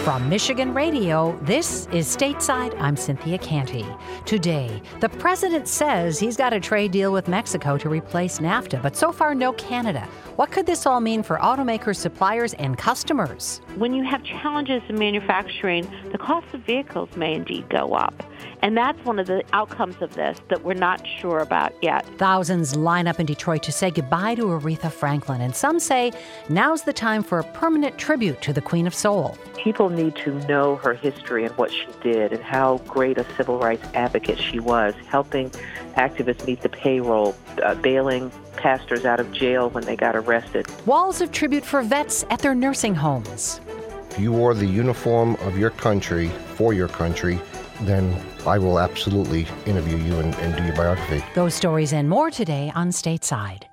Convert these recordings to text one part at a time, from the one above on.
From Michigan Radio, this is Stateside. I'm Cynthia Canty. Today, the president says he's got a trade deal with Mexico to replace NAFTA, but so far no Canada. What could this all mean for automakers, suppliers, and customers? When you have challenges in manufacturing, the cost of vehicles may indeed go up. And that's one of the outcomes of this that we're not sure about yet. Thousands line up in Detroit to say goodbye to Aretha Franklin, and some say now's the time for a permanent tribute to the Queen of Soul. People need to know her history and what she did and how great a civil rights advocate she was, helping activists meet the payroll, bailing pastors out of jail when they got arrested. Walls of tribute for vets at their nursing homes. If you wore the uniform of your country for your country, then I will absolutely interview you and do your biography. Those stories and more today on Stateside.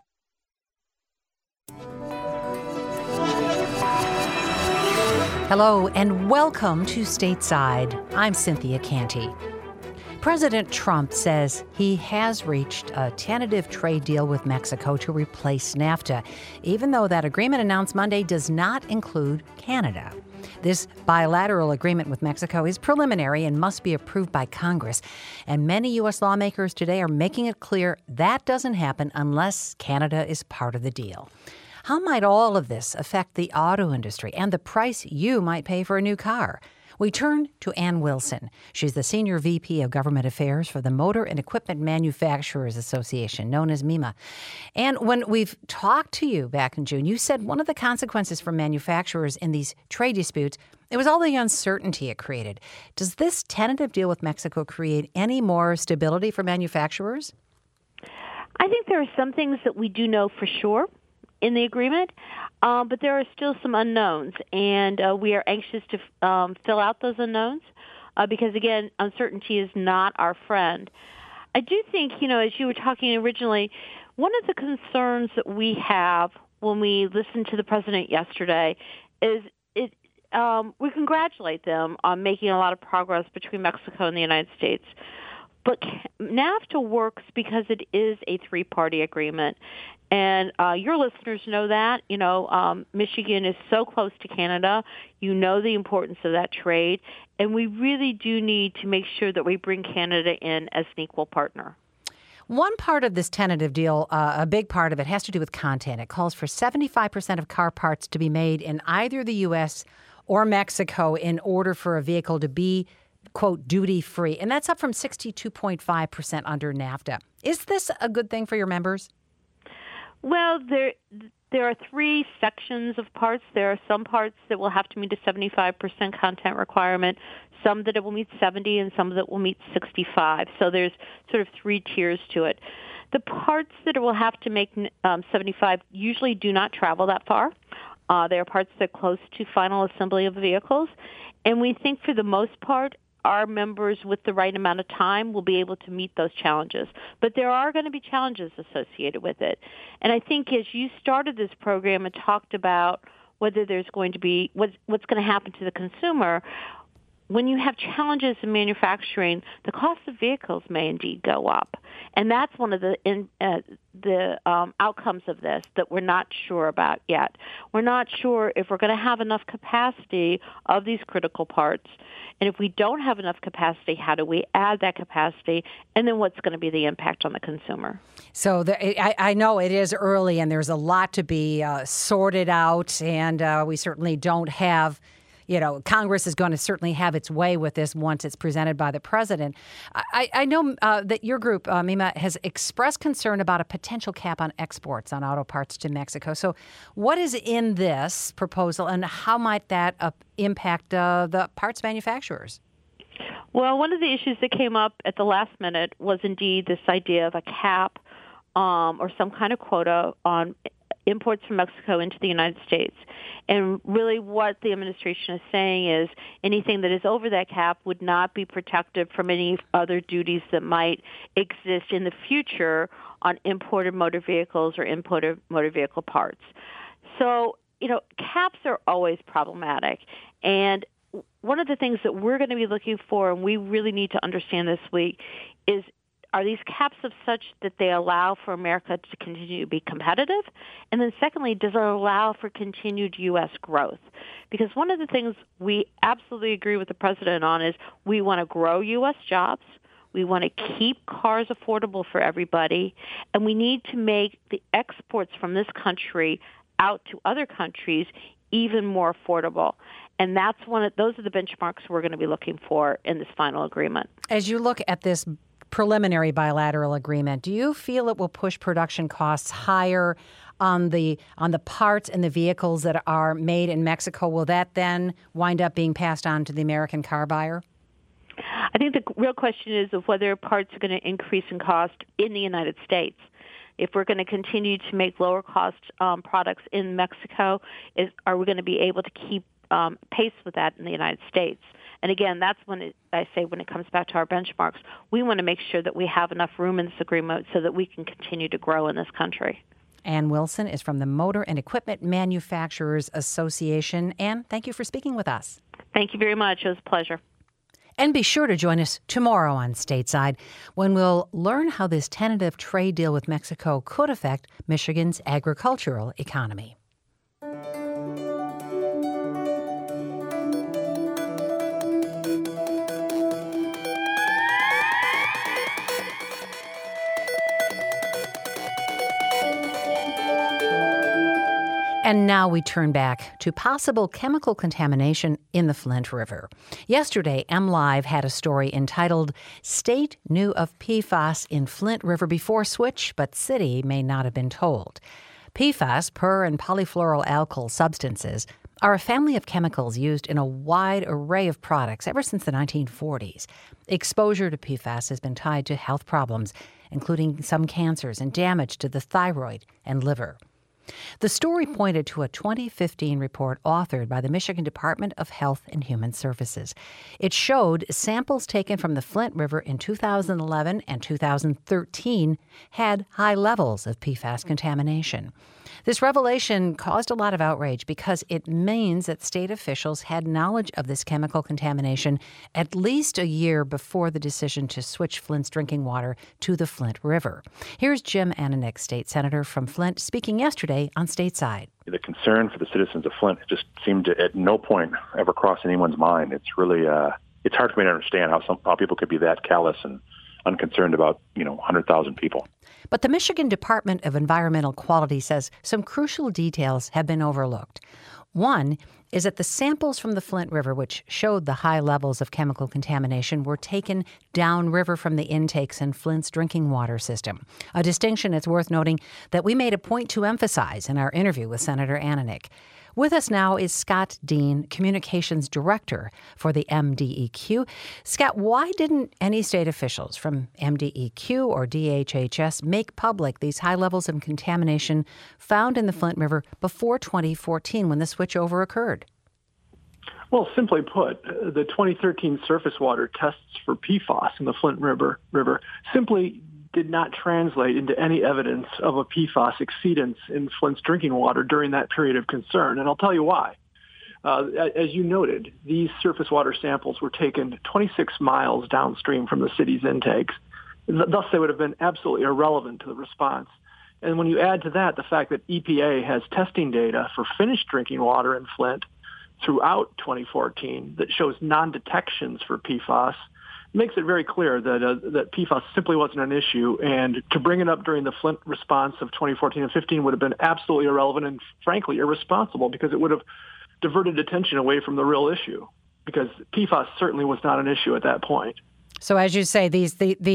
Hello and welcome to Stateside. I'm Cynthia Canty. President Trump says he has reached a tentative trade deal with Mexico to replace NAFTA, even though that agreement announced Monday does not include Canada. This bilateral agreement with Mexico is preliminary and must be approved by Congress. And many U.S. lawmakers today are making it clear that doesn't happen unless Canada is part of the deal. How might all of this affect the auto industry and the price you might pay for a new car? We turn to Ann Wilson. She's the Senior VP of Government Affairs for the Motor and Equipment Manufacturers Association, known as MEMA. And when we've talked to you back in June, you said one of the consequences for manufacturers in these trade disputes, it was all the uncertainty it created. Does this tentative deal with Mexico create any more stability for manufacturers? I think there are some things that we do know for sure in the agreement, but there are still some unknowns, and we are anxious to fill out those unknowns because, again, uncertainty is not our friend. I do think, as you were talking originally, one of the concerns that we have when we listened to the president yesterday is we congratulate them on making a lot of progress between Mexico and the United States. But NAFTA works because it is a three-party agreement. And your listeners know that. Michigan is so close to Canada. You know the importance of that trade. And we really do need to make sure that we bring Canada in as an equal partner. One part of this tentative deal, a big part of it, has to do with content. It calls for 75% of car parts to be made in either the U.S. or Mexico in order for a vehicle to be, quote, duty-free. And that's up from 62.5% under NAFTA. Is this a good thing for your members? Well, there are three sections of parts. There are some parts that will have to meet a 75% content requirement, some that it will meet 70, and some that will meet 65. So there's sort of three tiers to it. The parts that it will have to make 75 usually do not travel that far. They are parts that are close to final assembly of vehicles. And we think for the most part, our members with the right amount of time will be able to meet those challenges. But there are going to be challenges associated with it. And I think as you started this program and talked about whether there's going to be what's going to happen to the consumer, when you have challenges in manufacturing, the cost of vehicles may indeed go up. And that's one of the outcomes of this that we're not sure about yet. We're not sure if we're going to have enough capacity of these critical parts. And if we don't have enough capacity, how do we add that capacity? And then what's going to be the impact on the consumer? So I know it is early and there's a lot to be sorted out. And we certainly don't have, Congress is going to certainly have its way with this once it's presented by the president. I know that your group, MEMA, has expressed concern about a potential cap on exports on auto parts to Mexico. So what is in this proposal and how might that impact the parts manufacturers? Well, one of the issues that came up at the last minute was indeed this idea of a cap or some kind of quota on imports from Mexico into the United States. And really what the administration is saying is anything that is over that cap would not be protected from any other duties that might exist in the future on imported motor vehicles or imported motor vehicle parts. So, caps are always problematic. And one of the things that we're going to be looking for, and we really need to understand this week, is are these caps of such that they allow for America to continue to be competitive? And then secondly, does it allow for continued U.S. growth? Because one of the things we absolutely agree with the president on is we want to grow U.S. jobs. We want to keep cars affordable for everybody. And we need to make the exports from this country out to other countries even more affordable. And those are the benchmarks we're going to be looking for in this final agreement. As you look at this preliminary bilateral agreement, do you feel it will push production costs higher on the parts and the vehicles that are made in Mexico? Will that then wind up being passed on to the American car buyer? I think the real question is of whether parts are going to increase in cost in the United States. If we're going to continue to make lower cost products in Mexico, are we going to be able to keep pace with that in the United States? And again, that's when it comes back to our benchmarks, we want to make sure that we have enough room in this agreement so that we can continue to grow in this country. Ann Wilson is from the Motor and Equipment Manufacturers Association. Ann, thank you for speaking with us. Thank you very much. It was a pleasure. And be sure to join us tomorrow on Stateside when we'll learn how this tentative trade deal with Mexico could affect Michigan's agricultural economy. And now we turn back to possible chemical contamination in the Flint River. Yesterday, MLive had a story entitled, State Knew of PFAS in Flint River Before Switch, but City May Not Have Been Told. PFAS, per- and polyfluoroalkyl substances, are a family of chemicals used in a wide array of products ever since the 1940s. Exposure to PFAS has been tied to health problems, including some cancers and damage to the thyroid and liver. The story pointed to a 2015 report authored by the Michigan Department of Health and Human Services. It showed samples taken from the Flint River in 2011 and 2013 had high levels of PFAS contamination. This revelation caused a lot of outrage because it means that state officials had knowledge of this chemical contamination at least a year before the decision to switch Flint's drinking water to the Flint River. Here's Jim Ananich, state senator from Flint, speaking yesterday on Stateside. The concern for the citizens of Flint just seemed to at no point ever cross anyone's mind. It's really it's hard for me to understand how people could be that callous and unconcerned about 100,000 people. But the Michigan Department of Environmental Quality says some crucial details have been overlooked. One is that the samples from the Flint River, which showed the high levels of chemical contamination, were taken downriver from the intakes in Flint's drinking water system, a distinction it's worth noting that we made a point to emphasize in our interview with Senator Ananich. With us now is Scott Dean, Communications Director for the MDEQ. Scott, why didn't any state officials from MDEQ or DHHS make public these high levels of contamination found in the Flint River before 2014 when the switchover occurred? Well, simply put, the 2013 surface water tests for PFAS in the Flint River simply did not translate into any evidence of a PFAS exceedance in Flint's drinking water during that period of concern. And I'll tell you why. As you noted, these surface water samples were taken 26 miles downstream from the city's intakes. Thus, they would have been absolutely irrelevant to the response. And when you add to that the fact that EPA has testing data for finished drinking water in Flint throughout 2014 that shows non-detections for PFAS, makes it very clear that PFAS simply wasn't an issue, and to bring it up during the Flint response of 2014 and 15 would have been absolutely irrelevant and, frankly, irresponsible because it would have diverted attention away from the real issue because PFAS certainly was not an issue at that point. So as you say, these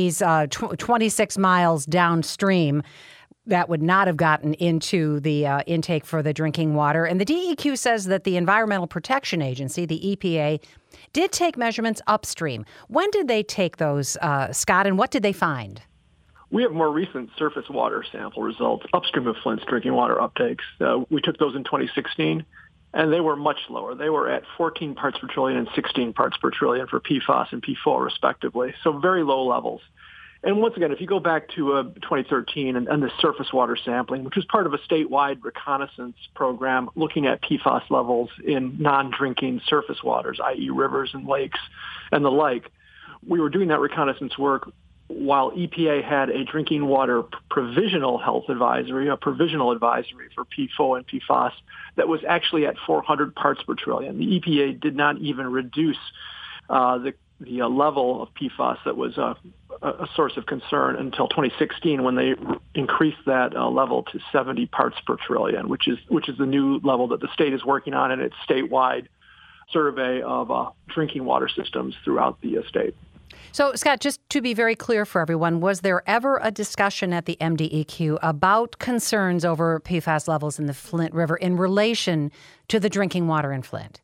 26 miles downstream, that would not have gotten into the intake for the drinking water. And the DEQ says that the Environmental Protection Agency, the EPA, did take measurements upstream. When did they take those, Scott, and what did they find? We have more recent surface water sample results upstream of Flint's drinking water uptakes. We took those in 2016, and they were much lower. They were at 14 parts per trillion and 16 parts per trillion for PFAS and PFOA, respectively, so very low levels. And once again, if you go back to 2013 and the surface water sampling, which was part of a statewide reconnaissance program looking at PFAS levels in non-drinking surface waters, i.e. rivers and lakes and the like, we were doing that reconnaissance work while EPA had a drinking water provisional health advisory, a provisional advisory for PFOA and PFAS that was actually at 400 parts per trillion. The EPA did not even reduce the level of PFAS that was a source of concern until 2016, when they increased that level to 70 parts per trillion, which is the new level that the state is working on in its statewide survey of drinking water systems throughout the state. So, Scott, just to be very clear for everyone, was there ever a discussion at the MDEQ about concerns over PFAS levels in the Flint River in relation to the drinking water in Flint?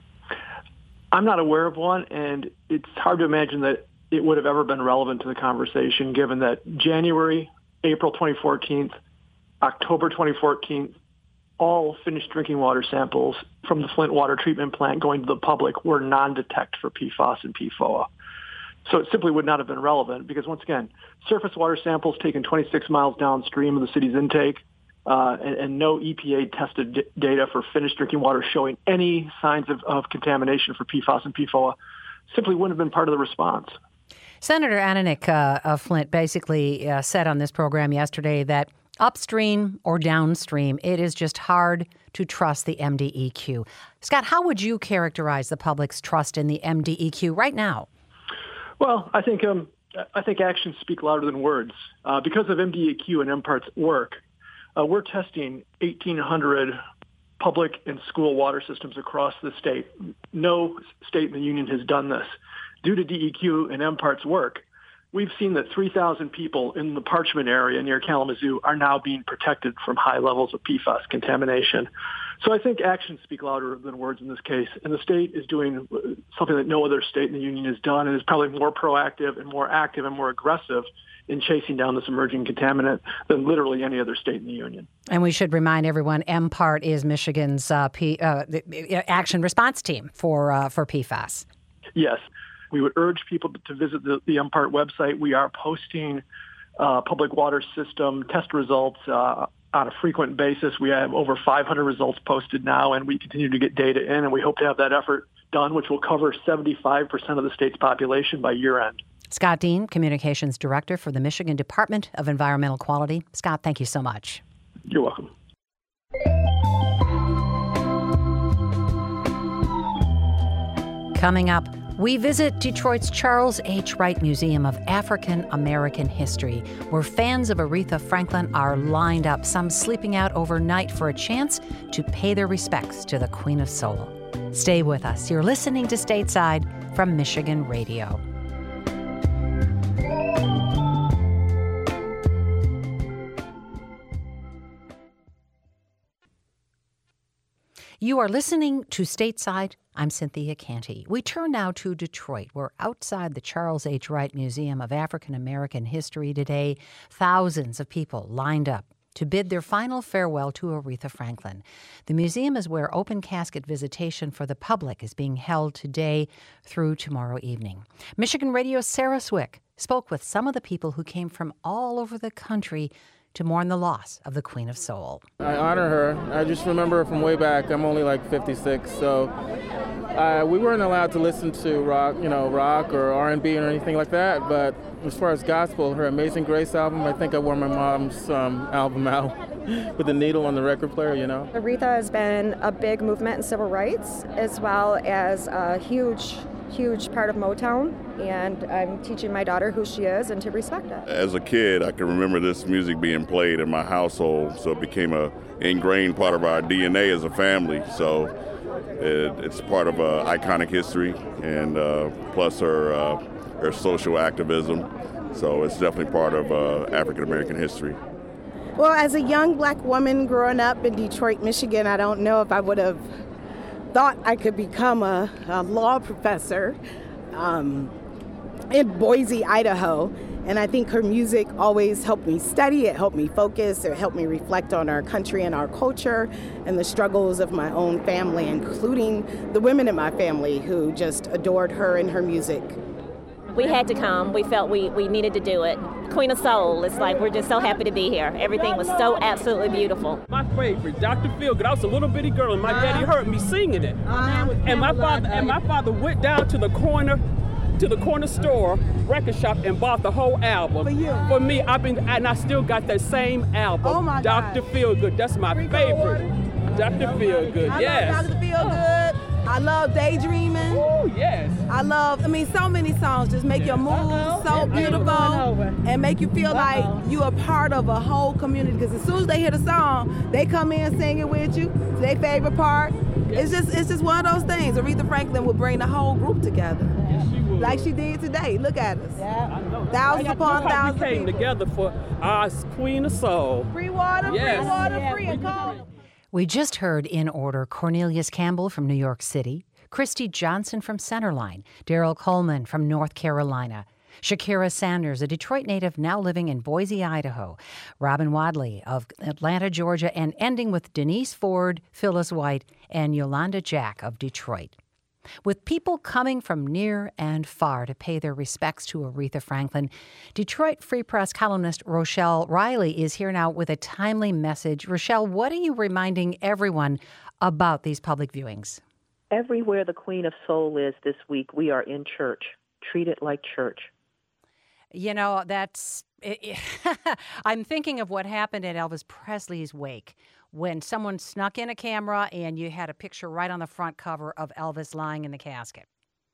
I'm not aware of one, and it's hard to imagine that it would have ever been relevant to the conversation, given that January, April 2014, October 2014, all finished drinking water samples from the Flint water treatment plant going to the public were non-detect for PFAS and PFOA. So it simply would not have been relevant because, once again, surface water samples taken 26 miles downstream of the city's intake and no EPA-tested data for finished drinking water showing any signs of contamination for PFAS and PFOA simply wouldn't have been part of the response. Senator Ananek of Flint basically said on this program yesterday that upstream or downstream, it is just hard to trust the MDEQ. Scott, how would you characterize the public's trust in the MDEQ right now? Well, I think actions speak louder than words. Because of MDEQ and MPART's work, we're testing 1,800 public and school water systems across the state. No state in the union has done this. Due to DEQ and MPART's work, we've seen that 3,000 people in the Parchman area near Kalamazoo are now being protected from high levels of PFAS contamination. So I think actions speak louder than words in this case. And the state is doing something that no other state in the union has done, and is probably more proactive and more active and more aggressive in chasing down this emerging contaminant than literally any other state in the union. And we should remind everyone, MPART is Michigan's action response team for PFAS. Yes. We would urge people to visit the MPART website. We are posting public water system test results on a frequent basis. We have over 500 results posted now, and we continue to get data in, and we hope to have that effort done, which will cover 75% of the state's population by year end. Scott Dean, Communications Director for the Michigan Department of Environmental Quality. Scott, thank you so much. You're welcome. Coming up, we visit Detroit's Charles H. Wright Museum of African American History, where fans of Aretha Franklin are lined up, some sleeping out overnight for a chance to pay their respects to the Queen of Soul. Stay with us. You're listening to Stateside from Michigan Radio. You are listening to Stateside. I'm Cynthia Canty. We turn now to Detroit. We're outside the Charles H. Wright Museum of African American History today. Thousands of people lined up to bid their final farewell to Aretha Franklin. The museum is where open casket visitation for the public is being held today through tomorrow evening. Michigan Radio's Sarah Swick spoke with some of the people who came from all over the country to mourn the loss of the Queen of Soul. I honor her. I just remember her from way back. I'm only like 56, so we weren't allowed to listen to rock or R&B or anything like that. But as far as gospel, her Amazing Grace album, I think I wore my mom's album out with the needle on the record player, Aretha has been a big movement in civil rights, as well as a huge part of Motown, and I'm teaching my daughter who she is and to respect it. As a kid, I can remember this music being played in my household, so it became an ingrained part of our DNA as a family. So it's part of iconic history, and plus her social activism. So it's definitely part of African American history. Well, as a young black woman growing up in Detroit, Michigan, I don't know if I would have thought I could become a law professor in Boise, Idaho. And I think her music always helped me study, it helped me focus, it helped me reflect on our country and our culture and the struggles of my own family, including the women in my family who just adored her and her music. We had to come. We felt we needed to do it. Queen of Soul, it's like we're just so happy to be here. Everything was so absolutely beautiful. My favorite, Dr. Feelgood. I was a little bitty girl and my daddy heard me singing it. And my father went down to the corner to the corner store, record shop, and bought the whole album. For you? For me, and I still got that same album. Oh my God. Dr. Feelgood, that's my favorite. Dr. Feelgood, yes. I love Dr. Feelgood. I love Daydreaming. Oh, yes. So many songs just make your mood so beautiful and make you feel like you are part of a whole community. Because as soon as they hear the song, they come in singing with you. It's their favorite part. Yes. It's just one of those things. Aretha Franklin would bring the whole group together. Yes, she would. Like she did today. Look at us. Yeah. Thousands upon thousands we came together for our Queen of Soul. Free water, yes. Free water, free and cold. We just heard in order Cornelius Campbell from New York City, Christy Johnson from Centerline, Daryl Coleman from North Carolina, Shakira Sanders, a Detroit native now living in Boise, Idaho, Robin Wadley of Atlanta, Georgia, and ending with Denise Ford, Phyllis White, and Yolanda Jack of Detroit. With people coming from near and far to pay their respects to Aretha Franklin, Detroit Free Press columnist Rochelle Riley is here now with a timely message. Rochelle, what are you reminding everyone about these public viewings? Everywhere the Queen of Soul is this week, we are in church. Treat it like church. You know, I'm thinking of what happened at Elvis Presley's wake, when someone snuck in a camera and you had a picture right on the front cover of Elvis lying in the casket.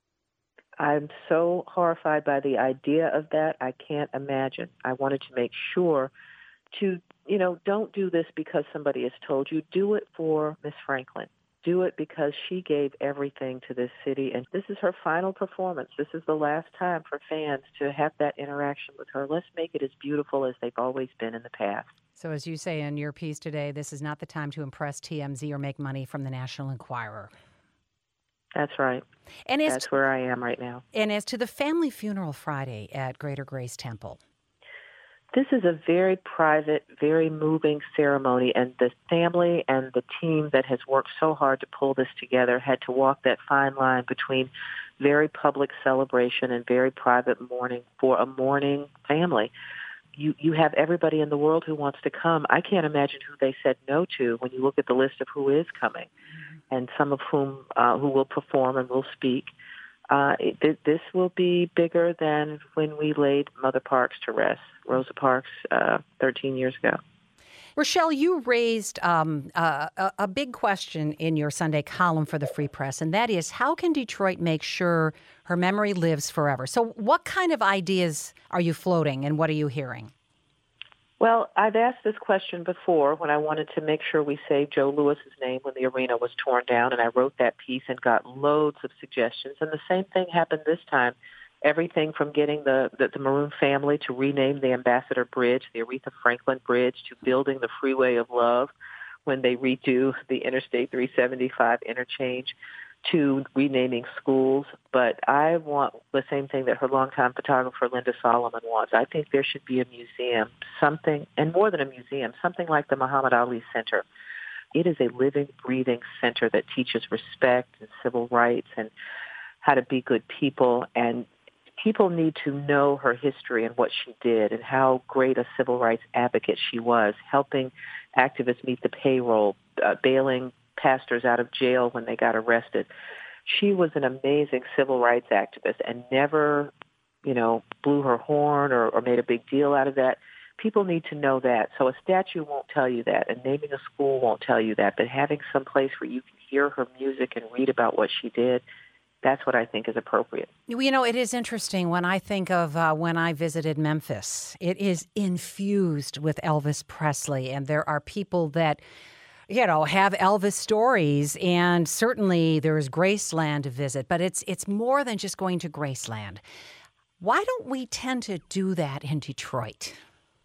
I'm so horrified by the idea of that. I can't imagine. I wanted to make sure to, don't do this because somebody has told you. Do it for Miss Franklin. Do it because she gave everything to this city, and this is her final performance. This is the last time for fans to have that interaction with her. Let's make it as beautiful as they've always been in the past. So as you say in your piece today, this is not the time to impress TMZ or make money from the National Enquirer. That's right. And that's where I am right now. And as to the family funeral Friday at Greater Grace Temple, this is a very private, very moving ceremony, and the family and the team that has worked so hard to pull this together had to walk that fine line between very public celebration and very private mourning for a mourning family. You have everybody in the world who wants to come. I can't imagine who they said no to when you look at the list of who is coming, and some of whom who will perform and will speak. This will be bigger than when we laid Mother Parks to rest, Rosa Parks, 13 years ago. Rochelle, you raised a big question in your Sunday column for the Free Press, and that is, how can Detroit make sure her memory lives forever? So what kind of ideas are you floating, and what are you hearing? Well, I've asked this question before when I wanted to make sure we saved Joe Lewis's name when the arena was torn down, and I wrote that piece and got loads of suggestions. And the same thing happened this time. Everything from getting the Maroon family to rename the Ambassador Bridge, the Aretha Franklin Bridge, to building the Freeway of Love when they redo the Interstate 375 interchange, to renaming schools. But I want the same thing that her longtime photographer Linda Solomon wants. I think there should be a museum, something, and more than a museum, something like the Muhammad Ali Center. It is a living, breathing center that teaches respect and civil rights and how to be good people, and people need to know her history and what she did and how great a civil rights advocate she was, helping activists meet the payroll, bailing pastors out of jail when they got arrested. She was an amazing civil rights activist and never, blew her horn or made a big deal out of that. People need to know that. So a statue won't tell you that, and naming a school won't tell you that, but having some place where you can hear her music and read about what she did, that's what I think is appropriate. It is interesting when I think of when I visited Memphis. It is infused with Elvis Presley, and there are people that have Elvis stories, and certainly there is Graceland to visit, but it's more than just going to Graceland. Why don't we tend to do that in Detroit?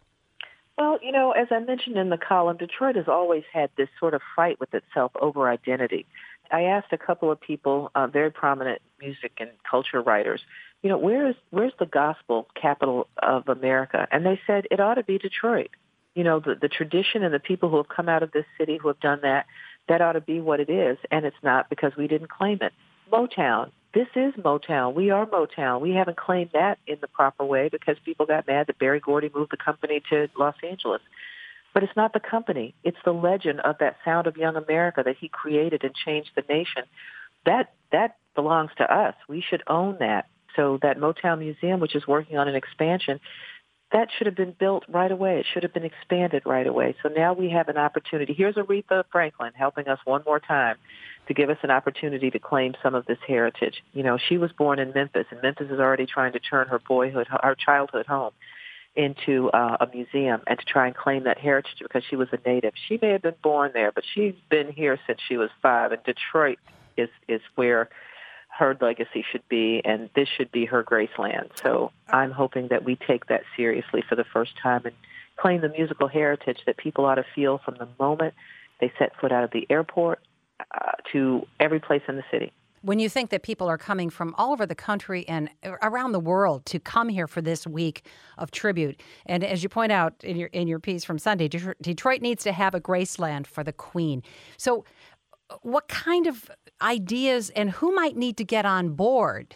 Well, as I mentioned in the column, Detroit has always had this sort of fight with itself over identity. I asked a couple of people, very prominent music and culture writers, where's the gospel capital of America? And they said it ought to be Detroit. The tradition and the people who have come out of this city who have done that ought to be what it is, and it's not because we didn't claim it. Motown, this is Motown. We are Motown. We haven't claimed that in the proper way because people got mad that Berry Gordy moved the company to Los Angeles. But it's not the company. It's the legend of that sound of young America that he created and changed the nation. That belongs to us. We should own that. so that Motown Museum, which is working on an expansion, that should have been built right away. It should have been expanded right away. So now we have an opportunity. Here's Aretha Franklin helping us one more time to give us an opportunity to claim some of this heritage. You know, she was born in Memphis, and Memphis is already trying to turn her childhood home into a museum and to try and claim that heritage because she was a native. She may have been born there, but she's been here since she was 5, and Detroit is where her legacy should be, and this should be her Graceland. So I'm hoping that we take that seriously for the first time and claim the musical heritage that people ought to feel from the moment they set foot out of the airport to every place in the city. When you think that people are coming from all over the country and around the world to come here for this week of tribute, and as you point out in your piece from Sunday, Detroit needs to have a Graceland for the Queen. So what kind of ideas and who might need to get on board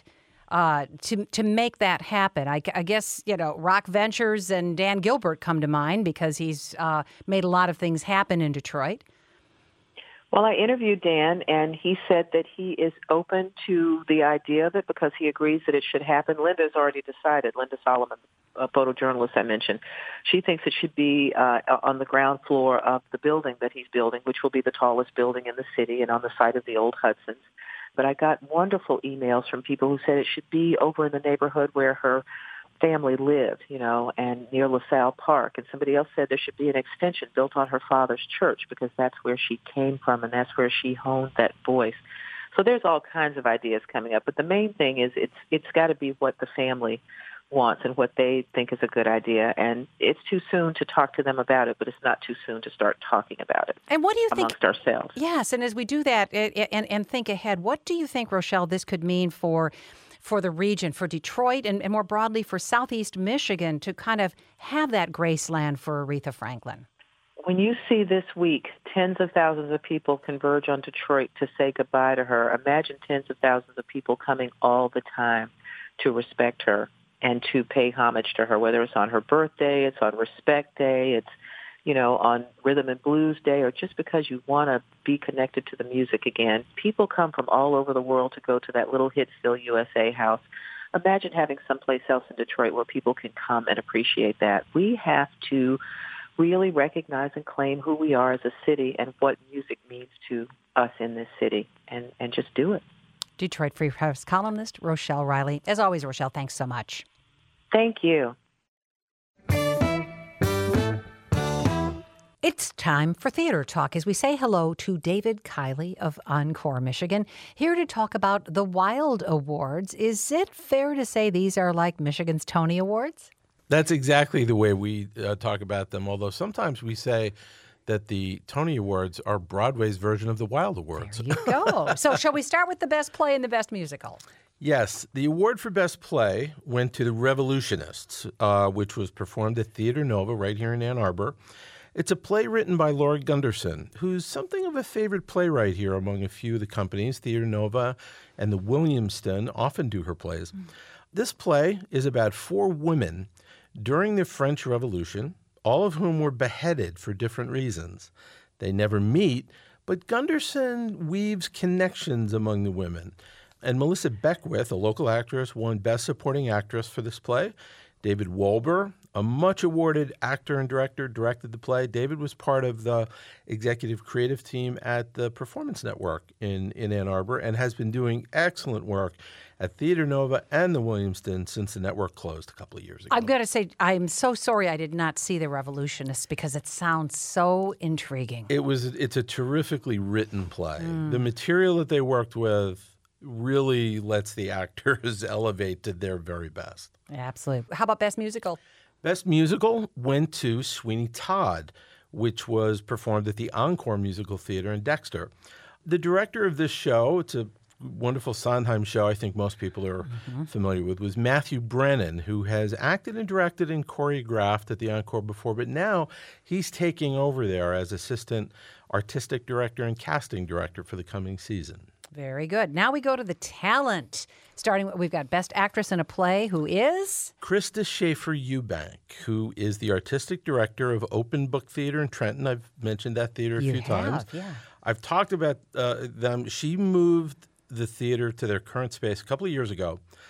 to make that happen? I guess, Rock Ventures and Dan Gilbert come to mind because he's made a lot of things happen in Detroit. Well, I interviewed Dan, and he said that he is open to the idea of it because he agrees that it should happen. Linda's already decided. Linda Solomon, a photojournalist I mentioned, she thinks it should be on the ground floor of the building that he's building, which will be the tallest building in the city and on the site of the old Hudsons. But I got wonderful emails from people who said it should be over in the neighborhood where her family lived, and near LaSalle Park. And somebody else said there should be an extension built on her father's church because that's where she came from and that's where she honed that voice. So there's all kinds of ideas coming up. But the main thing is it's got to be what the family wants and what they think is a good idea. And it's too soon to talk to them about it, but it's not too soon to start talking about it. And what do you amongst think? Ourselves. Yes, and as we do that and think ahead, what do you think, Rochelle, this could mean for the region, for Detroit, and more broadly for Southeast Michigan to kind of have that Graceland for Aretha Franklin? When you see this week tens of thousands of people converge on Detroit to say goodbye to her, imagine tens of thousands of people coming all the time to respect her and to pay homage to her, whether it's on her birthday, it's on Respect Day, it's on Rhythm and Blues Day, or just because you want to be connected to the music again. People come from all over the world to go to that little Hitsville USA house. Imagine having someplace else in Detroit where people can come and appreciate that. We have to really recognize and claim who we are as a city and what music means to us in this city, and just do it. Detroit Free Press columnist Rochelle Riley. As always, Rochelle, thanks so much. Thank you. It's time for Theater Talk as we say hello to David Kiley of Encore, Michigan, here to talk about the Wild Awards. Is it fair to say these are like Michigan's Tony Awards? That's exactly the way we talk about them, although sometimes we say that the Tony Awards are Broadway's version of the Wild Awards. There you go. So shall we start with the best play and the best musical? Yes. The award for Best Play went to The Revolutionists, which was performed at Theater Nova right here in Ann Arbor. It's a play written by Laura Gunderson, who's something of a favorite playwright here among a few of the companies. Theater Nova and the Williamston often do her plays. This play is about 4 women during the French Revolution, all of whom were beheaded for different reasons. They never meet, but Gunderson weaves connections among the women. And Melissa Beckwith, a local actress, won Best Supporting Actress for this play. David Wolber, a much-awarded actor and director, directed the play. David was part of the executive creative team at the Performance Network in Ann Arbor and has been doing excellent work at Theater Nova and the Williamston since the network closed a couple of years ago. I've got to say, I'm so sorry I did not see The Revolutionists because it sounds so intriguing. It's a terrifically written play. The material that they worked with really lets the actors elevate to their very best. Absolutely. How about Best Musical? Best Musical went to Sweeney Todd, which was performed at the Encore Musical Theater in Dexter. The director of this show, it's a wonderful Sondheim show I think most people are familiar with, was Matthew Brennan, who has acted and directed and choreographed at the Encore before, but now he's taking over there as assistant artistic director and casting director for the coming season. Very good. Now we go to the talent. We've got Best Actress in a Play, who is? Krista Schaefer-Eubank, who is the artistic director of Open Book Theater in Trenton. I've mentioned that theater a few times. Yeah. I've talked about them. She moved the theater to their current space a couple of years ago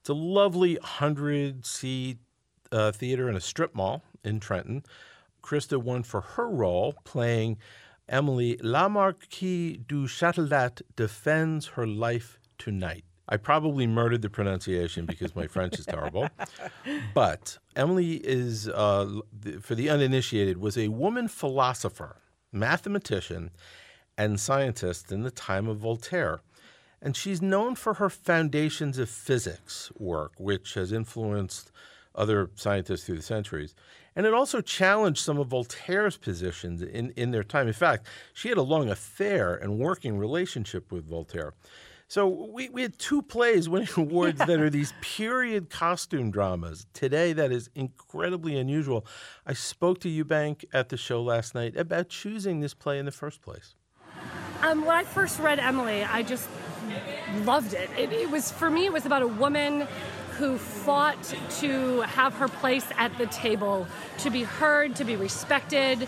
It's a lovely 100-seat theater in a strip mall in Trenton. Krista won for her role playing Emily La Marquise du Châtelet defends her life tonight. I probably murdered the pronunciation because my French is terrible. But Emily is, for the uninitiated, was a woman philosopher, mathematician, and scientist in the time of Voltaire. And she's known for her Foundations of Physics work, which has influenced other scientists through the centuries. And it also challenged some of Voltaire's positions in their time. In fact, she had a long affair and working relationship with Voltaire. So we had 2 plays winning awards that are these period costume dramas. Today, that is incredibly unusual. I spoke to Eubank at the show last night about choosing this play in the first place. When I first read Emily, I just loved it. It was, for me, it was about a woman who fought to have her place at the table, to be heard, to be respected.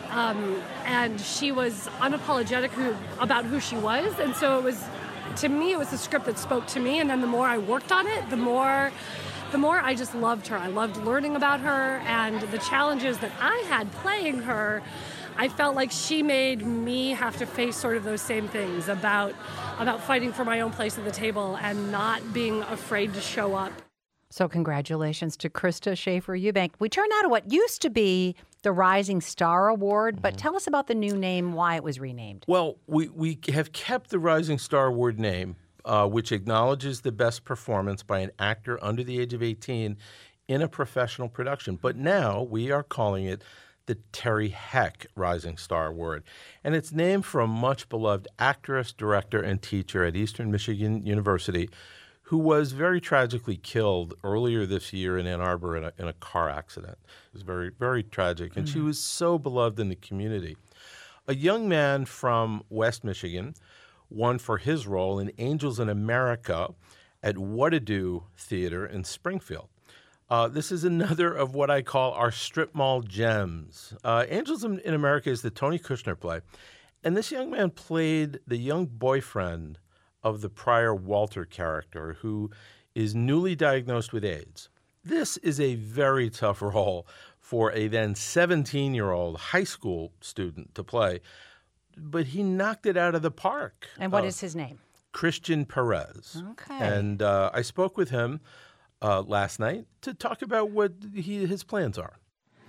And she was unapologetic about who she was. And so it was, to me, it was a script that spoke to me. And then the more I worked on it, the more I just loved her. I loved learning about her, and the challenges that I had playing her, I felt like she made me have to face sort of those same things about fighting for my own place at the table and not being afraid to show up. So congratulations to Krista Schaefer-Eubank. We turn now to what used to be the Rising Star Award, but tell us about the new name, why it was renamed. Well, we have kept the Rising Star Award name, which acknowledges the best performance by an actor under the age of 18 in a professional production. But now we are calling it the Terry Heck Rising Star Award. And it's named for a much-beloved actress, director, and teacher at Eastern Michigan University who was very tragically killed earlier this year in Ann Arbor in a car accident. It was very, very tragic, and she was so beloved in the community. A young man from West Michigan won for his role in Angels in America at What-A-Do Theater in Springfield. This is another of what I call our strip mall gems. Angels in America is the Tony Kushner play, and this young man played the young boyfriend of the prior Walter character who is newly diagnosed with AIDS. This is a very tough role for a then 17-year-old high school student to play, but he knocked it out of the park. And what is his name? Christian Perez. Okay. And I spoke with him last night to talk about what his plans are.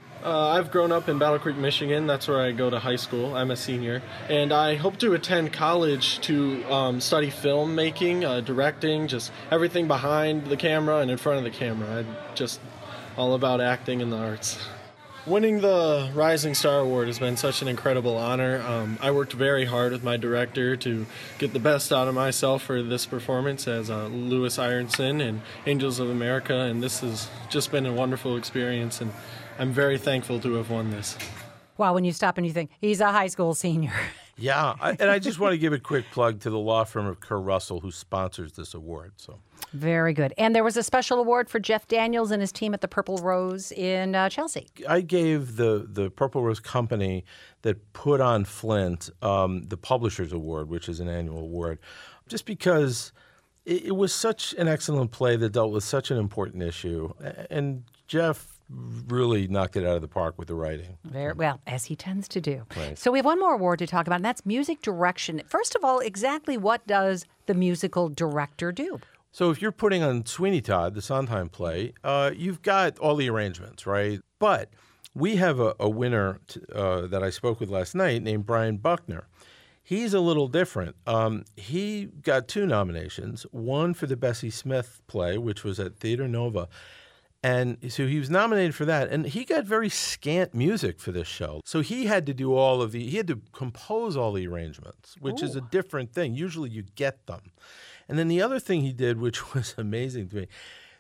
I've grown up in Battle Creek, Michigan. That's where I go to high school. I'm a senior. And I hope to attend college to study filmmaking, directing, just everything behind the camera and in front of the camera. I'm just all about acting and the arts. Winning the Rising Star Award has been such an incredible honor. I worked very hard with my director to get the best out of myself for this performance as Louis Ironson in Angels of America, and this has just been a wonderful experience, and I'm very thankful to have won this. Wow, when you stop and you think, he's a high school senior. Yeah, and I just want to give a quick plug to the law firm of Kerr Russell, who sponsors this award. So very good. And there was a special award for Jeff Daniels and his team at the Purple Rose in Chelsea. I gave the Purple Rose company that put on Flint the Publishers Award, which is an annual award, just because it was such an excellent play that dealt with such an important issue. And Jeff really knocked it out of the park with the writing. Very well, as he tends to do. Right. So we have one more award to talk about, and that's music direction. First of all, exactly what does the musical director do? So if you're putting on Sweeney Todd, the Sondheim play, you've got all the arrangements, right? But we have a winner that I spoke with last night named Brian Buckner. He's a little different. He got 2 nominations, one for the Bessie Smith play, which was at Theater Nova. And so he was nominated for that, and he got very scant music for this show. So he had to do he had to compose all the arrangements, which is a different thing. Usually you get them. And then the other thing he did, which was amazing to me,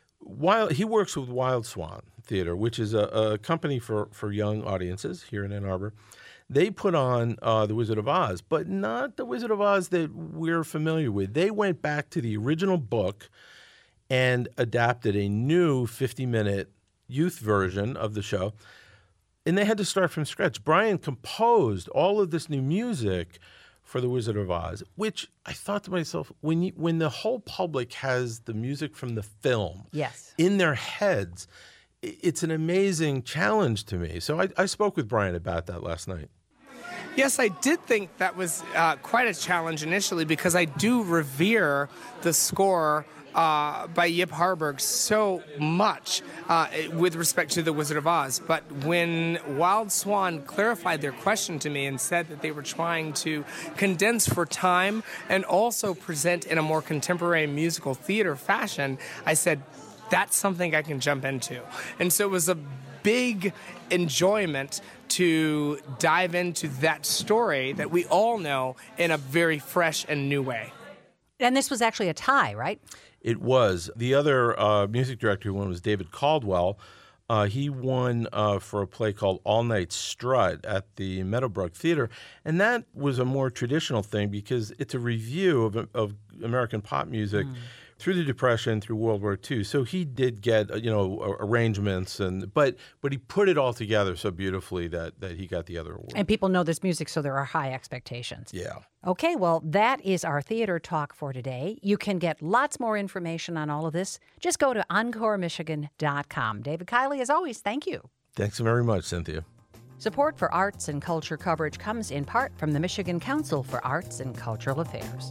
he works with Wild Swan Theater, which is a company for young audiences here in Ann Arbor. They put on The Wizard of Oz, but not the Wizard of Oz that we're familiar with. They went back to the original book and adapted a new 50-minute youth version of the show. And they had to start from scratch. Brian composed all of this new music for The Wizard of Oz, which I thought to myself, when the whole public has the music from the film in their heads, it's an amazing challenge to me. So I spoke with Brian about that last night. Yes, I did think that was quite a challenge initially because I do revere the score by Yip Harburg so much with respect to The Wizard of Oz. But when Wild Swan clarified their question to me and said that they were trying to condense for time and also present in a more contemporary musical theater fashion, I said, that's something I can jump into. And so it was a big enjoyment to dive into that story that we all know in a very fresh and new way. And this was actually a tie, right? It was. The other music director who won was David Caldwell. He won for a play called All Night Strut at the Meadowbrook Theater. And that was a more traditional thing because it's a review of American pop music through the Depression, through World War II. So he did get, arrangements, but he put it all together so beautifully that he got the other award. And people know this music, so there are high expectations. Yeah. Okay, well, that is our theater talk for today. You can get lots more information on all of this. Just go to EncoreMichigan.com. David Kiley, as always, thank you. Thanks very much, Cynthia. Support for arts and culture coverage comes in part from the Michigan Council for Arts and Cultural Affairs.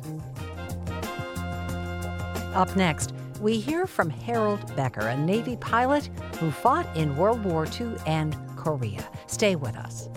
Up next, we hear from Harold Becker, a Navy pilot who fought in World War II and Korea. Stay with us.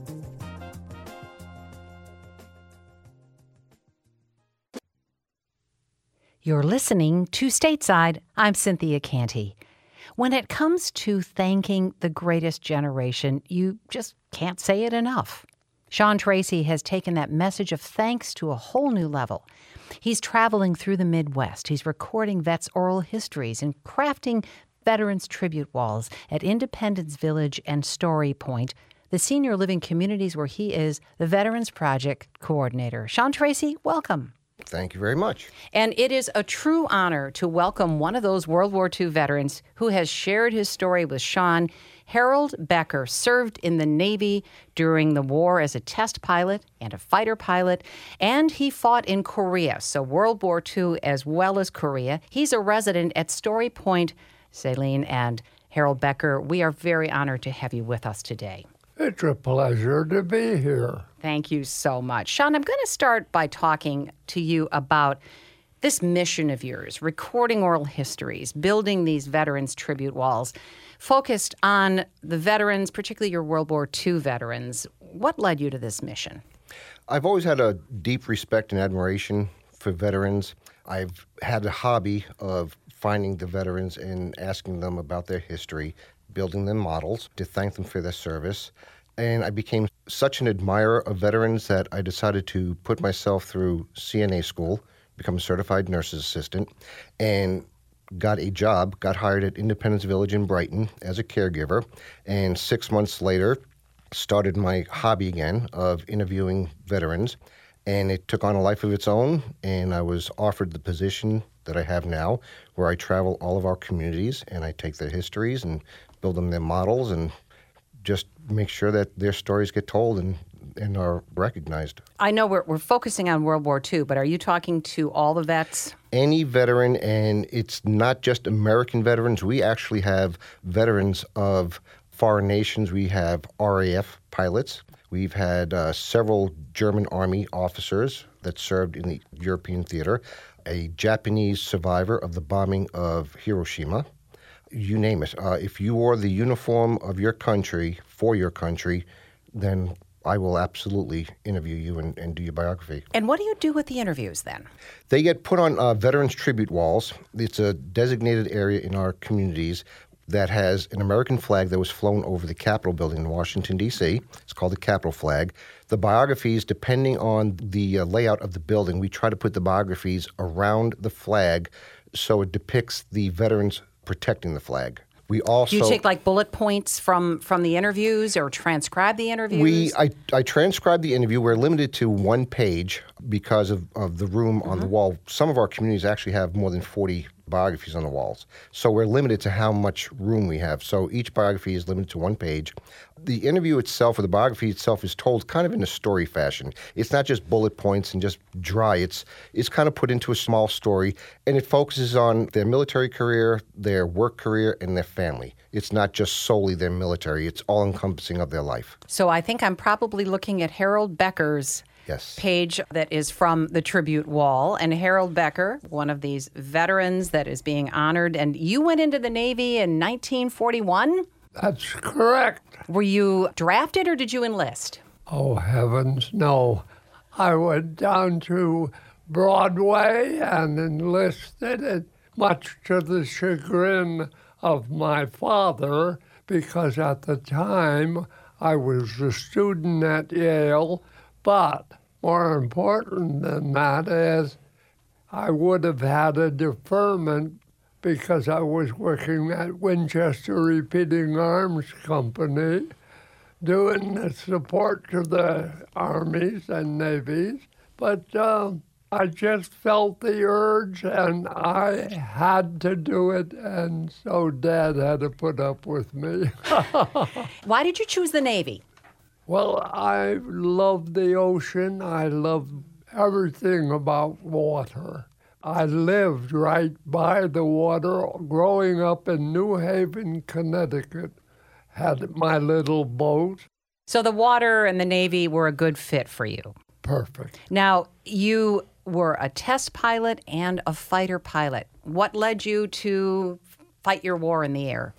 You're listening to Stateside. I'm Cynthia Canty. When it comes to thanking the greatest generation, you just can't say it enough. Sean Tracy has taken that message of thanks to a whole new level. He's traveling through the Midwest. He's recording vets' oral histories and crafting veterans' tribute walls at Independence Village and Story Point, the senior living communities where he is the Veterans Project coordinator. Sean Tracy, welcome. Thank you very much. And it is a true honor to welcome one of those World War II veterans who has shared his story with Sean. Harold Becker served in the Navy during the war as a test pilot and a fighter pilot, and he fought in Korea, so World War II as well as Korea. He's a resident at Story Point. Celine and Harold Becker, we are very honored to have you with us today. It's a pleasure to be here. Thank you so much. Sean, I'm going to start by talking to you about this mission of yours, recording oral histories, building these veterans' tribute walls, focused on the veterans, particularly your World War II veterans. What led you to this mission? I've always had a deep respect and admiration for veterans. I've had a hobby of finding the veterans and asking them about their history, building them models to thank them for their service. And I became such an admirer of veterans that I decided to put myself through CNA school, become a certified nurse's assistant, and got a job, got hired at Independence Village in Brighton as a caregiver, and 6 months later started my hobby again of interviewing veterans, and it took on a life of its own, and I was offered the position that I have now, where I travel all of our communities, and I take their histories and build them their models and just make sure that their stories get told and are recognized. I know we're focusing on World War II, but are you talking to all the vets? Any veteran, and it's not just American veterans. We actually have veterans of foreign nations. We have RAF pilots. We've had several German Army officers that served in the European theater, a Japanese survivor of the bombing of Hiroshima. You name it. If you wore the uniform of your country for your country, then I will absolutely interview you and do your biography. And what do you do with the interviews then? They get put on veterans' tribute walls. It's a designated area in our communities that has an American flag that was flown over the Capitol building in Washington, D.C. It's called the Capitol flag. The biographies, depending on the layout of the building, we try to put the biographies around the flag so it depicts the veterans protecting the flag. We also, do you take like bullet points from the interviews or transcribe the interviews? I transcribe the interview. We're limited to one page because of the room on the wall. Some of our communities actually have more than 40 biographies on the walls. So we're limited to how much room we have. So each biography is limited to one page. The interview itself, or the biography itself, is told kind of in a story fashion. It's not just bullet points and just dry. It's kind of put into a small story, and it focuses on their military career, their work career, and their family. It's not just solely their military. It's all-encompassing of their life. So I think I'm probably looking at Harold Becker's page that is from the tribute wall. And Harold Becker, one of these veterans that is being honored, and you went into the Navy in 1941? That's correct. Were you drafted or did you enlist? Oh, heavens, no. I went down to Broadway and enlisted, it, much to the chagrin of my father, because at the time I was a student at Yale. But more important than that is I would have had a deferment because I was working at Winchester Repeating Arms Company, doing the support to the armies and navies. But I just felt the urge, and I had to do it, and so Dad had to put up with me. Why did you choose the Navy? Well, I love the ocean. I love everything about water. I lived right by the water growing up in New Haven, Connecticut, had my little boat. So the water and the Navy were a good fit for you. Perfect. Now, you were a test pilot and a fighter pilot. What led you to fight your war in the air?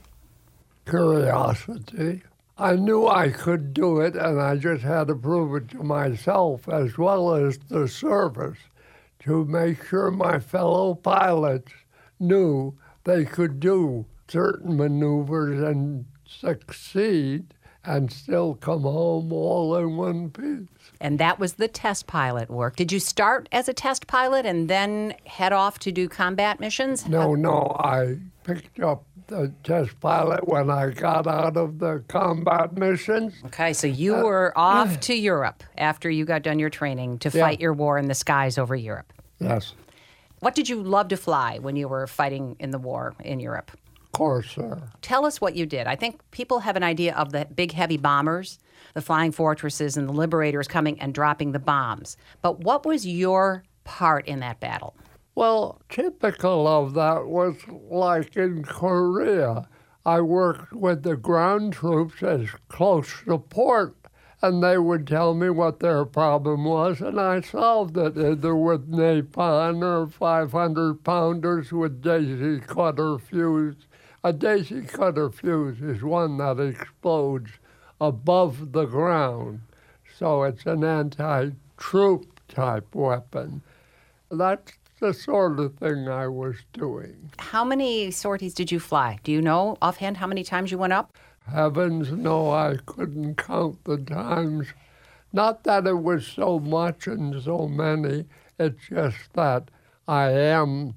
Curiosity. I knew I could do it, and I just had to prove it to myself as well as the service to make sure my fellow pilots knew they could do certain maneuvers and succeed and still come home all in one piece. And that was the test pilot work. Did you start as a test pilot and then head off to do combat missions? No, I picked up the test pilot when I got out of the combat missions. Okay, so you were off to Europe after you got done your training to fight your war in the skies over Europe. Yes. What did you love to fly when you were fighting in the war in Europe? Corsair. Tell us what you did. I think people have an idea of the big, heavy bombers, the Flying Fortresses, and the Liberators coming and dropping the bombs. But what was your part in that battle? Well, typical of that was like in Korea. I worked with the ground troops as close support, and they would tell me what their problem was, and I solved it, either with napalm or 500-pounders with daisy cutter fuse. A daisy cutter fuse is one that explodes above the ground, so it's an anti-troop type weapon. That's the sort of thing I was doing. How many sorties did you fly? Do you know offhand how many times you went up? Heavens, no, I couldn't count the times. Not that it was so much and so many, it's just that I am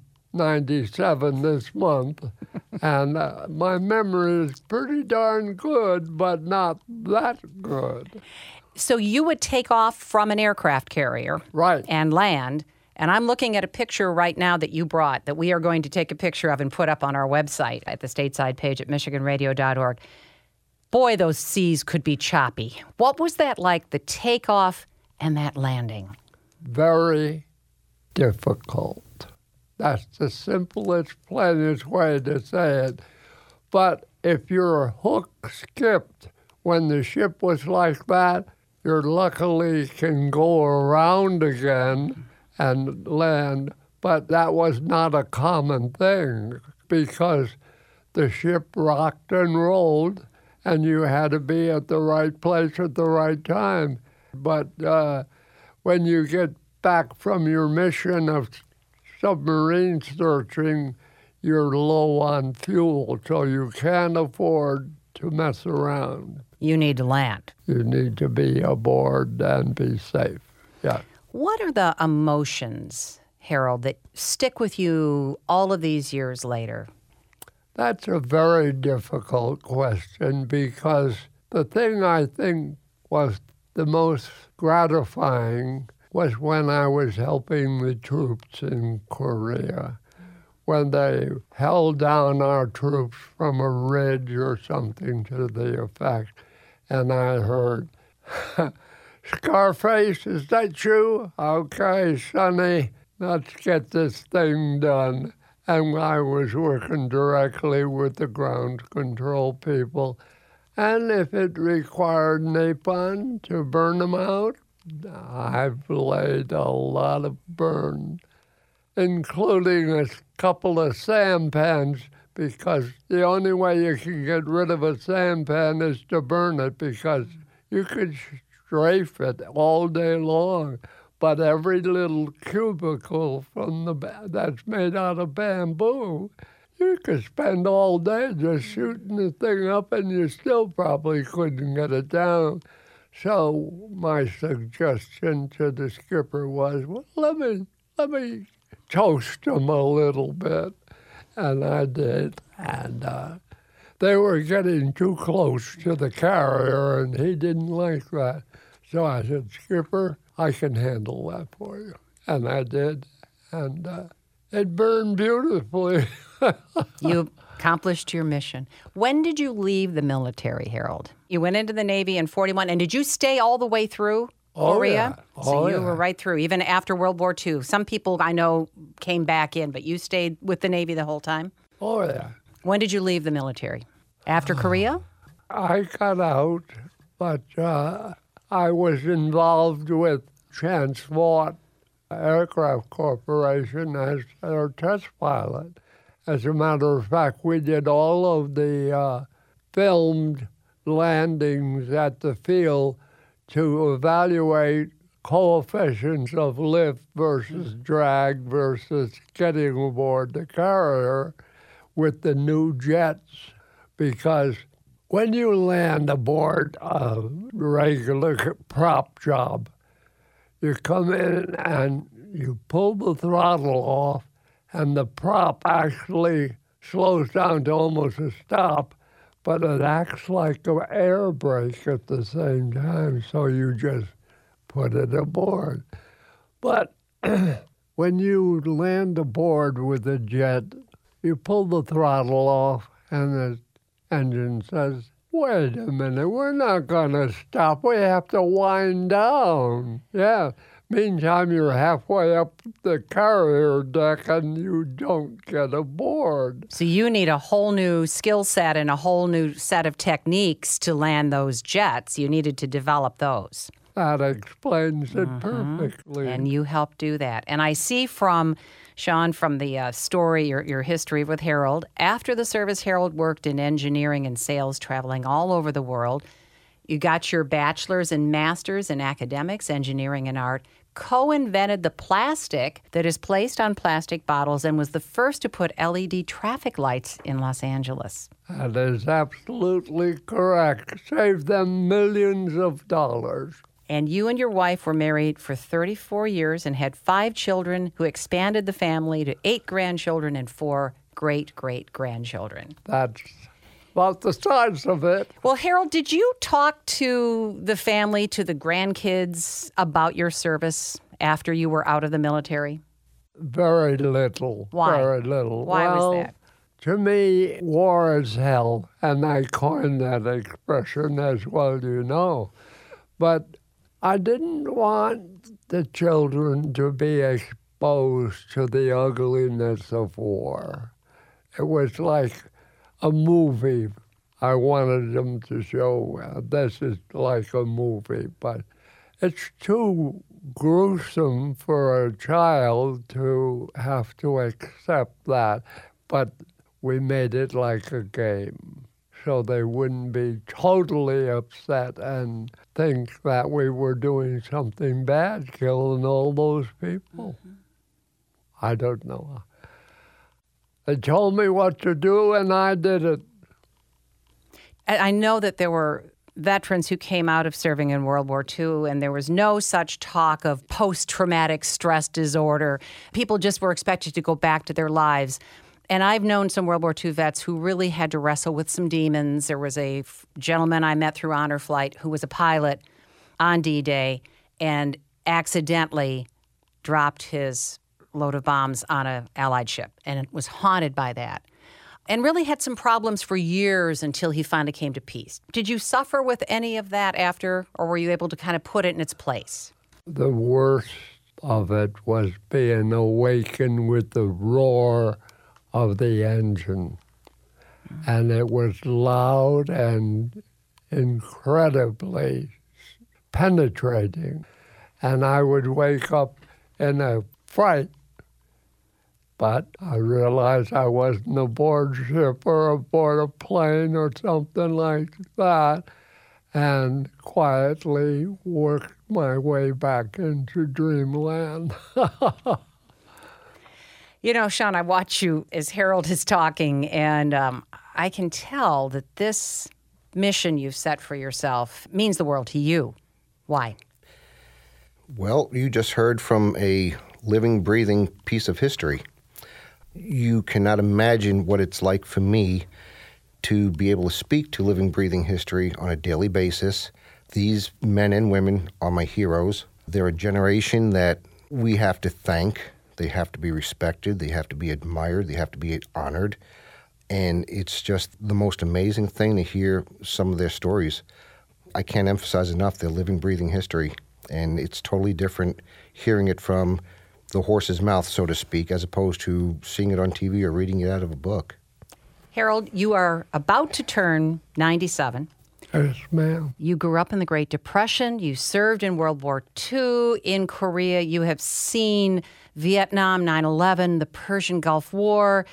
97 this month, and my memory is pretty darn good, but not that good. So you would take off from an aircraft carrier and land, and I'm looking at a picture right now that you brought that we are going to take a picture of and put up on our website at the stateside page at michiganradio.org. Boy, those seas could be choppy. What was that like, the takeoff and that landing? Very difficult. That's the simplest, plainest way to say it. But if you're hook skipped when the ship was like that, you luckily can go around again and land. But that was not a common thing because the ship rocked and rolled, and you had to be at the right place at the right time. But when you get back from your mission of submarine searching, you're low on fuel, so you can't afford to mess around. You need to land. You need to be aboard and be safe, yeah. What are the emotions, Harold, that stick with you all of these years later? That's a very difficult question because the thing I think was the most gratifying was when I was helping the troops in Korea. when they held down our troops from a ridge or something to the effect. And I heard, Scarface, is that you? Okay, Sonny, let's get this thing done. And I was working directly with the ground control people. And if it required napalm to burn them out, I've laid a lot of burn, including a couple of sampans, because the only way you can get rid of a sampan is to burn it, because you could strafe it all day long. But every little cubicle that's made out of bamboo, you could spend all day just shooting the thing up, and you still probably couldn't get it down. So my suggestion to the skipper was, well, let me toast them a little bit. And I did. And they were getting too close to the carrier, and he didn't like that. So I said, Skipper, I can handle that for you. And I did. And it burned beautifully. You accomplished your mission. When did you leave the military, Harold? You went into the Navy in 41, and did you stay all the way through Korea? Yeah. So you were right through, even after World War II. Some people I know came back in, but you stayed with the Navy the whole time? Oh, yeah. When did you leave the military? After Korea? I got out, but I was involved with Transwat Aircraft Corporation as their test pilot. As a matter of fact, we did all of the filmed landings at the field to evaluate coefficients of lift versus drag versus getting aboard the carrier with the new jets. Because when you land aboard a regular prop job, you come in and you pull the throttle off, and the prop actually slows down to almost a stop, but it acts like an air brake at the same time, so you just put it aboard. But when you land aboard with a jet, you pull the throttle off, and the engine says, wait a minute, we're not going to stop. We have to wind down. Yeah. Meantime, you're halfway up the carrier deck and you don't get aboard. So you need a whole new skill set and a whole new set of techniques to land those jets. You needed to develop those. That explains it perfectly. And you helped do that. And I see from, Sean, from the story, your history with Harold, after the service, Harold worked in engineering and sales, traveling all over the world. You got your bachelor's and master's in academics, engineering, and art, co-invented the plastic that is placed on plastic bottles and was the first to put LED traffic lights in Los Angeles. That is absolutely correct. Saved them millions of dollars. And you and your wife were married for 34 years and had 5 children who expanded the family to 8 grandchildren and 4 great-great-grandchildren. That's about the size of it. Well, Harold, did you talk to the family, to the grandkids, about your service after you were out of the military? Very little. Why? Very little. Why was that? To me, war is hell, and I coined that expression, as well you know. But I didn't want the children to be exposed to the ugliness of war. It was like a movie. I wanted them to show this is like a movie, but it's too gruesome for a child to have to accept that. But we made it like a game, so they wouldn't be totally upset and think that we were doing something bad, killing all those people. I don't know. They told me what to do, and I did it. I know that there were veterans who came out of serving in World War II, and there was no such talk of post-traumatic stress disorder. People just were expected to go back to their lives. And I've known some World War II vets who really had to wrestle with some demons. There was a gentleman I met through Honor Flight who was a pilot on D-Day and accidentally dropped his load of bombs on an Allied ship, and it was haunted by that. And really had some problems for years until he finally came to peace. Did you suffer with any of that after, or were you able to kind of put it in its place? The worst of it was being awakened with the roar of the engine. And it was loud and incredibly penetrating. And I would wake up in a fright. But I realized I wasn't aboard ship or aboard a plane or something like that, and quietly worked my way back into dreamland. You know, Sean, I watch you as Harold is talking, and I can tell that this mission you've set for yourself means the world to you. Why? Well, you just heard from a living, breathing piece of history. You cannot imagine what it's like for me to be able to speak to living, breathing history on a daily basis. These men and women are my heroes. They're a generation that we have to thank. They have to be respected. They have to be admired. They have to be honored. And it's just the most amazing thing to hear some of their stories. I can't emphasize enough their living, breathing history. And it's totally different hearing it from the horse's mouth, so to speak, as opposed to seeing it on TV or reading it out of a book. Harold, you are about to turn 97. Yes, ma'am. You grew up in the Great Depression. You served in World War II in Korea. You have seen Vietnam, 9/11, the Persian Gulf War,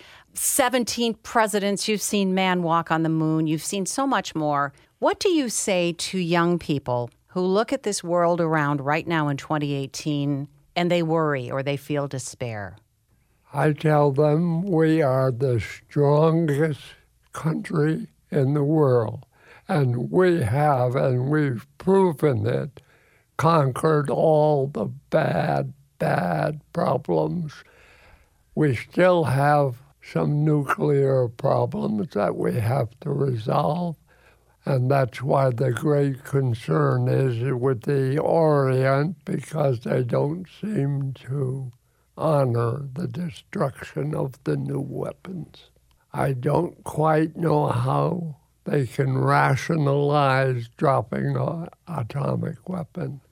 17 presidents. You've seen man walk on the moon. You've seen so much more. What do you say to young people who look at this world around right now in 2018 and they worry or they feel despair? I tell them we are the strongest country in the world, and we have, and we've proven it, conquered all the bad problems. We still have some nuclear problems that we have to resolve, and that's why the great concern is with the Orient, because they don't seem to honor the destruction of the new weapons. I don't quite know how they can rationalize dropping an atomic weapon.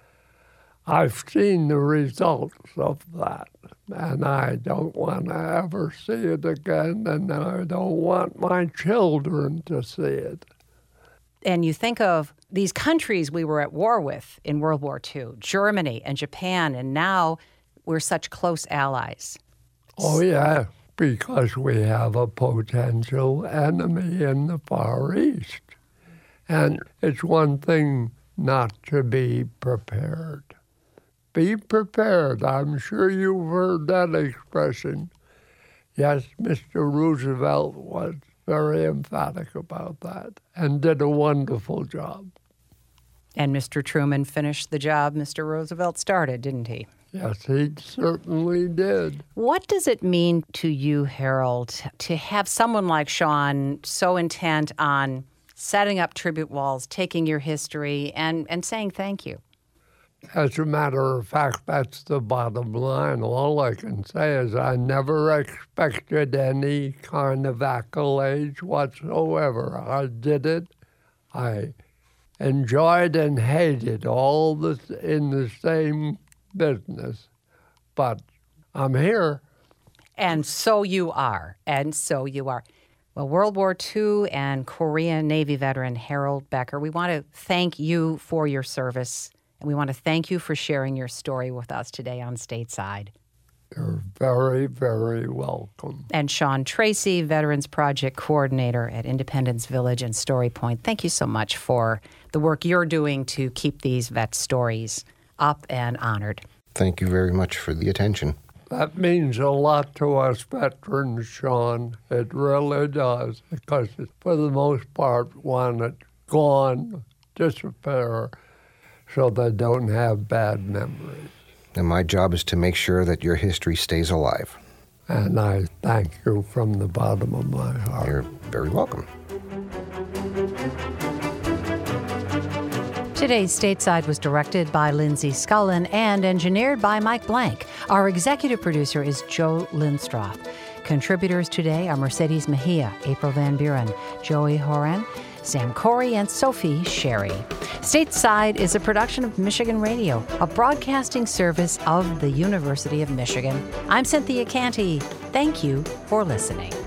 I've seen the results of that, and I don't want to ever see it again, and I don't want my children to see it. And you think of these countries we were at war with in World War II, Germany and Japan, and now we're such close allies. Oh, yeah, because we have a potential enemy in the Far East. And it's one thing not to be prepared. Be prepared. I'm sure you've heard that expression. Yes, Mr. Roosevelt was very emphatic about that and did a wonderful job. And Mr. Truman finished the job Mr. Roosevelt started, didn't he? Yes, he certainly did. What does it mean to you, Harold, to have someone like Sean so intent on setting up tribute walls, taking your history, and saying thank you? As a matter of fact, that's the bottom line. All I can say is I never expected any kind of accolades whatsoever. I did it. I enjoyed and hated all this in the same business. But I'm here. And so you are. And so you are. Well, World War II and Korean Navy veteran Harold Becker, we want to thank you for your service. And we want to thank you for sharing your story with us today on Stateside. You're very, very welcome. And Sean Tracy, Veterans Project Coordinator at Independence Village and Story Point, thank you so much for the work you're doing to keep these vet stories up and honored. Thank you very much for the attention. That means a lot to us veterans, Sean. It really does, because for the most part, want it gone, disappear, so they don't have bad memories. And my job is to make sure that your history stays alive. And I thank you from the bottom of my heart. You're very welcome. Today's Stateside was directed by Lindsay Scullin and engineered by Mike Blank. Our executive producer is Joe Lindstroth. Contributors today are Mercedes Mejia, April Van Buren, Joey Horan, Sam Corey, and Sophie Sherry. Stateside is a production of Michigan Radio, a broadcasting service of the University of Michigan. I'm Cynthia Canty. Thank you for listening.